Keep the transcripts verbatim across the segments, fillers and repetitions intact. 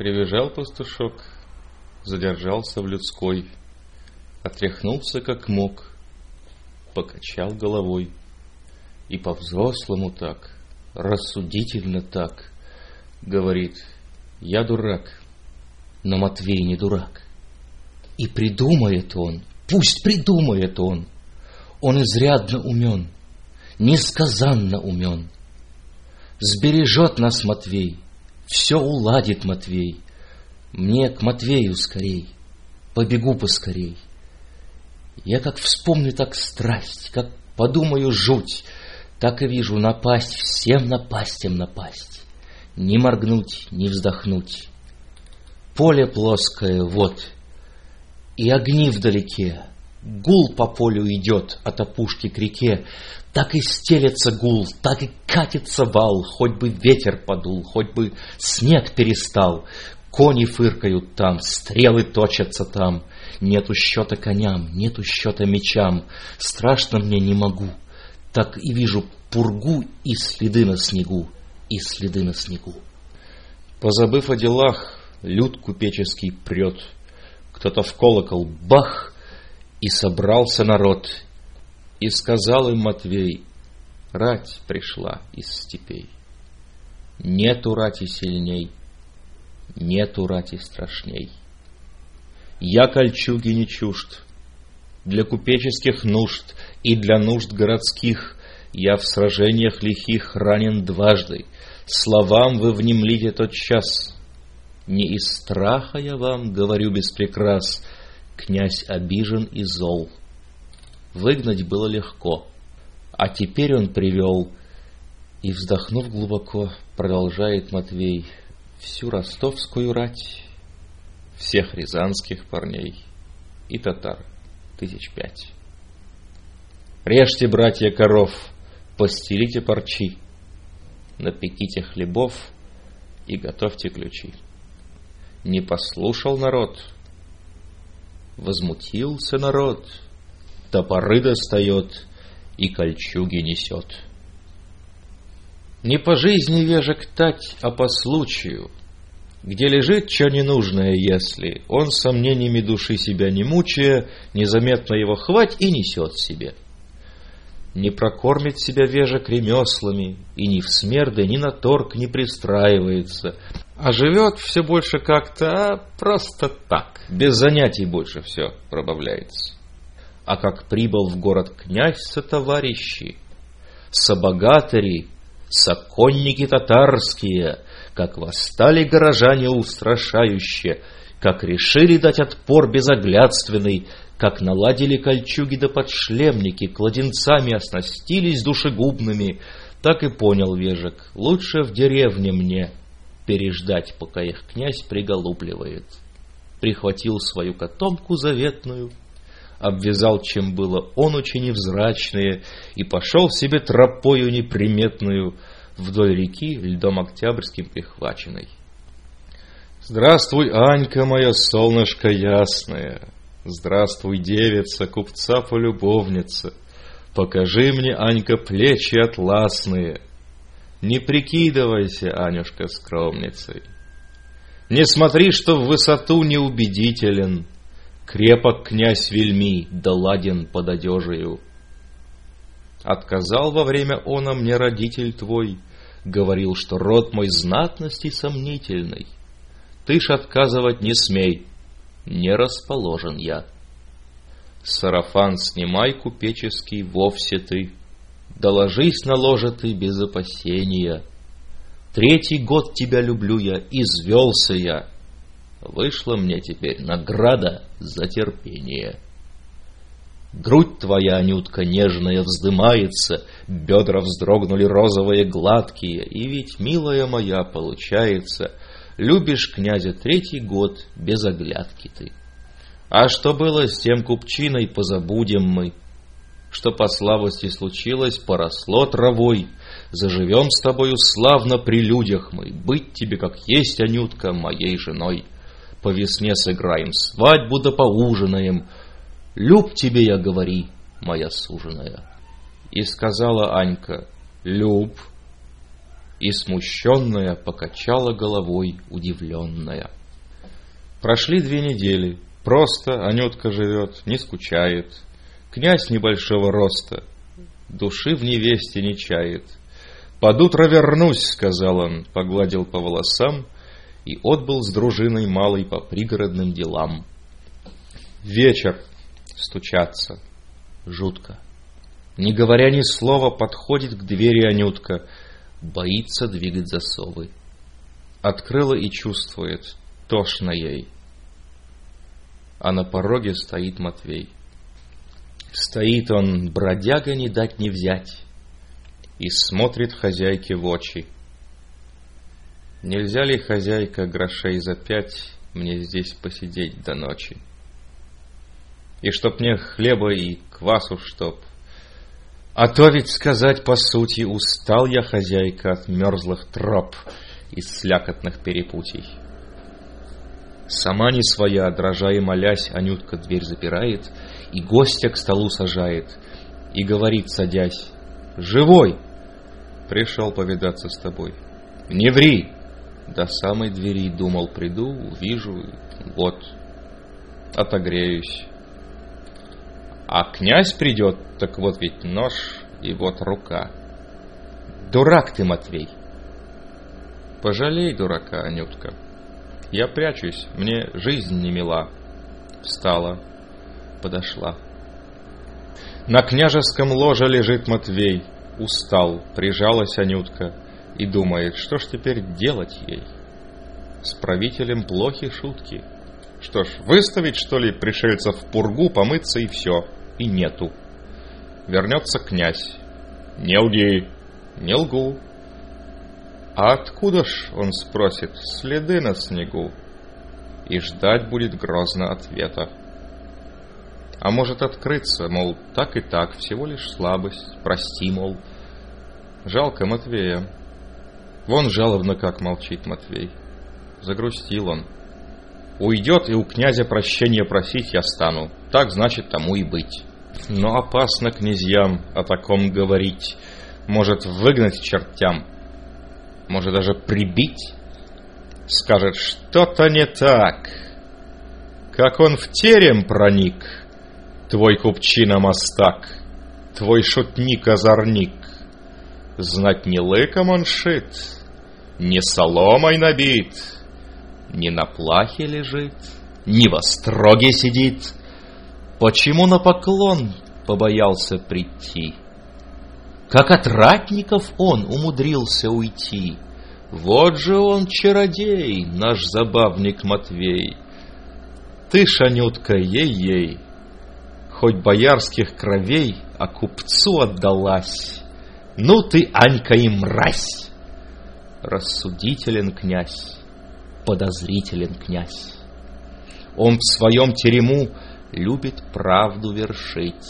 Прибежал пастушок, задержался в людской, отряхнулся как мог, покачал головой. И по-взрослому так, рассудительно так, говорит: я дурак, но Матвей не дурак. И придумает он, пусть придумает он, он изрядно умен, несказанно умен. Сбережет нас Матвей, все уладит Матвей. Мне к Матвею скорей, побегу поскорей. Я как вспомню, так страсть, как подумаю жуть, так и вижу напасть, всем напастям напасть. Ни моргнуть, ни вздохнуть. Поле плоское, вот, и огни вдалеке. Гул по полю идет от опушки к реке. Так и стелется гул, так и катится вал. Хоть бы ветер подул, хоть бы снег перестал. Кони фыркают там, стрелы точатся там. Нету счета коням, нету счета мечам. Страшно мне не могу. Так и вижу пургу и следы на снегу, и следы на снегу. Позабыв о делах, люд купеческий прет. Кто-то в колокол бах, и собрался народ. И сказал им Матвей: рать пришла из степей. Нету рати сильней, нету рати страшней. Я кольчуги не чужд, для купеческих нужд и для нужд городских. Я в сражениях лихих ранен дважды. Словам вы внемлите тот час. Не из страха я вам говорю без прикрас. Князь обижен и зол. Выгнать было легко, а теперь он привел. И, вздохнув глубоко, продолжает Матвей: всю ростовскую рать, всех рязанских парней и татар тысяч пять. Режьте, братья, коров, постелите парчи, напеките хлебов и готовьте ключи. Не послушал народ, возмутился народ, топоры достает и кольчуги несет. Не по жизни вежек тать, а по случаю, где лежит чё ненужное, если он сомнениями души себя не мучая, незаметно его хвать и несет себе. Не прокормит себя вежек ремеслами, и ни в смерды, ни на торг не пристраивается, а живет все больше как-то, а просто так, без занятий больше все пробавляется. А как прибыл в город князь со товарищи, собогатыри, соконники татарские, как восстали горожане устрашающе, как решили дать отпор безоглядственный, как наладили кольчуги да подшлемники, кладенцами оснастились душегубными, так и понял вежек: лучше в деревне мне переждать, пока их князь приголубливает. Прихватил свою котомку заветную, обвязал, чем было он очень невзрачные, и пошел себе тропою неприметную вдоль реки, льдом октябрьским прихваченной. Здравствуй, Анька моя, солнышко ясное! Здравствуй, девица, купца полюбовница! Покажи мне, Анька, плечи атласные. Не прикидывайся, Анюшка, скромницей. Не смотри, что в высоту неубедителен. Крепок князь вельми, да ладен под одежею. Отказал во время она мне родитель твой, говорил, что род мой знатности сомнительный. Ты ж отказывать не смей, не расположен я. Сарафан снимай купеческий вовсе ты, да ложись на ложе ты без опасения. Третий год тебя люблю я, извелся я. Вышла мне теперь награда за терпение. Грудь твоя, Анютка, нежная вздымается, бедра вздрогнули розовые гладкие, и ведь, милая моя, получается, любишь князя третий год без оглядки ты. А что было с тем купчиной, позабудем мы. Что по слабости случилось, поросло травой. Заживем с тобою славно при людях мы. Быть тебе, как есть, Анютка, моей женой. По весне сыграем свадьбу да поужинаем. Люб тебе я, говори, моя суженая. И сказала Анька: люб. и смущенная покачала головой, удивленная. Прошли две недели. Просто Анютка живет, не скучает. Князь небольшого роста, души в невесте не чает. «Под утро вернусь», — сказал он, погладил по волосам и отбыл с дружиной малой по пригородным делам. Вечер. Стучаться. Жутко. Не говоря ни слова, подходит к двери Анютка, боится двигать засовы. Открыла и чувствует, тошно ей. А на пороге стоит Матвей. Стоит он, бродяга, не дать не взять, и смотрит хозяйке в очи. Нельзя ли, хозяйка, грошей за пять мне здесь посидеть до ночи? И чтоб мне хлеба и квасу чтоб. А то ведь сказать по сути, устал я, хозяйка, от мерзлых троп и слякотных перепутий. Сама не своя, дрожа и молясь, Анютка дверь запирает и гостя к столу сажает и говорит, садясь: «Живой! Пришел повидаться с тобой». «Не ври!» До самой двери думал, приду, увижу, вот, отогреюсь. А князь придет, так вот ведь нож и вот рука. Дурак ты, Матвей. Пожалей дурака, Анютка. Я прячусь, мне жизнь не мила. Встала, подошла. На княжеском ложе лежит Матвей. Устал, прижалась Анютка и думает, что ж теперь делать ей. С правителем плохи шутки. Что ж, выставить, что ли, пришельцев в пургу, помыться и все. И нету. Вернется князь. Не лги. Не лгу. А откуда ж, он спросит, следы на снегу? И ждать будет грозно ответа. А может открыться, мол, так и так, всего лишь слабость, прости, мол. Жалко Матвея. Вон жалобно как молчит Матвей. Загрустил он. Уйдет, и у князя прощения просить я стану. Так, значит, тому и быть. Но опасно князьям о таком говорить. Может, выгнать чертям. Может, даже прибить. Скажет, что-то не так. Как он в терем проник, твой купчина-мастак, твой шутник-озорник. Знать, не лыком он шит, не соломой набит, не на плахе лежит, не во строге сидит. Почему на поклон побоялся прийти? Как от ратников он умудрился уйти? Вот же он чародей, наш забавник Матвей. Ты, Анютка, ей-ей, хоть боярских кровей, а купцу отдалась. Ну ты, Анька, и мразь! Рассудителен князь, подозрителен князь. Он в своем терему любит правду вершить.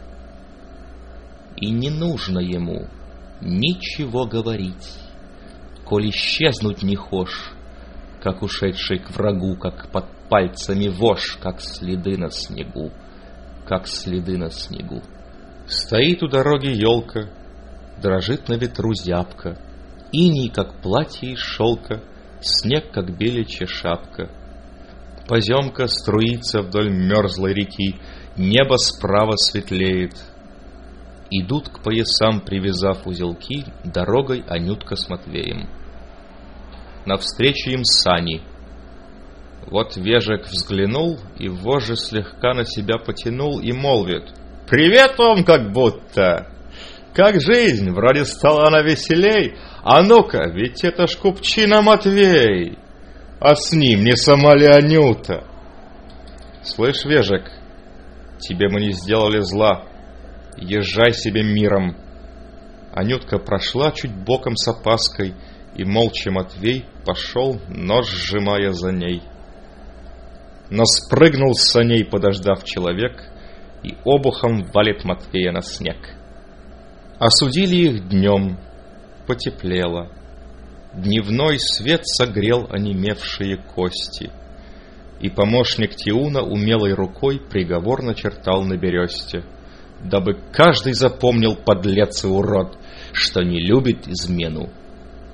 И не нужно ему ничего говорить, коль исчезнуть не хошь, как ушедший к врагу, как под пальцами вошь, как следы на снегу, как следы на снегу. Стоит у дороги елка, дрожит на ветру зябка, иней, как платье из шелка, снег, как беличья шапка. Поземка струится вдоль мерзлой реки, небо справа светлеет. Идут к поясам, привязав узелки, дорогой Анютка с Матвеем. Навстречу им сани. Вот Вежек взглянул, и вожжи слегка на себя потянул и молвит: «Привет вам, как будто! Как жизнь, вроде стала она веселей. А ну-ка, ведь это ж купчина Матвей! А с ним не сама ли Анюта? Слышь, Вежек, тебе мы не сделали зла. Езжай себе миром». Анютка прошла чуть боком с опаской, и молча Матвей пошел, нож сжимая за ней. Но спрыгнул с саней, подождав человек, и обухом валит Матвея на снег. Осудили их днем, потеплело. Дневной свет согрел онемевшие кости, и помощник Тиуна умелой рукой приговор начертал на бересте, дабы каждый запомнил, подлец и урод, что не любит измену,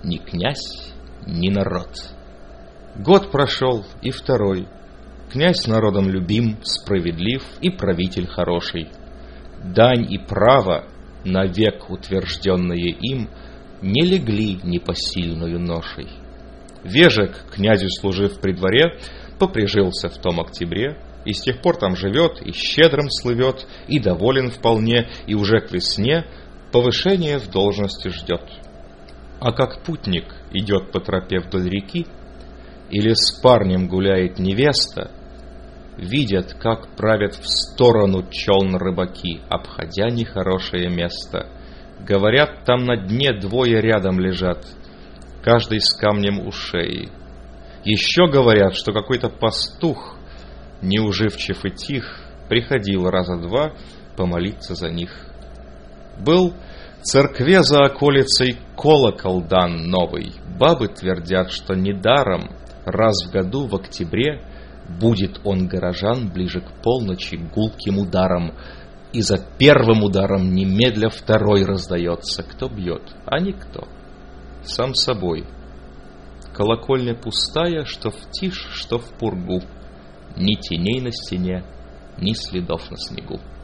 ни князь, ни народ. Год прошел, и второй. Князь народом любим, справедлив и правитель хороший. Дань и право, навек утвержденные им, не легли непосильную ношей. Вежек, князю служив при дворе, поприжился в том октябре, и с тех пор там живет, и щедрым слывет, и доволен вполне, и уже к весне повышение в должности ждет. А как путник идет по тропе вдоль реки, или с парнем гуляет невеста, видят, как правят в сторону челн рыбаки, обходя нехорошее место. Говорят, там на дне двое рядом лежат, каждый с камнем у шеи. Еще говорят, что какой-то пастух, неуживчив и тих, приходил раза два помолиться за них. Был церкве за околицей колокол дан новый. Бабы твердят, что недаром раз в году в октябре будет он горожан ближе к полночи гулким ударом, и за первым ударом немедля второй раздается. Кто бьет? А никто. Сам собой. Колокольня пустая, что в тишь, что в пургу. Ни теней на стене, ни следов на снегу.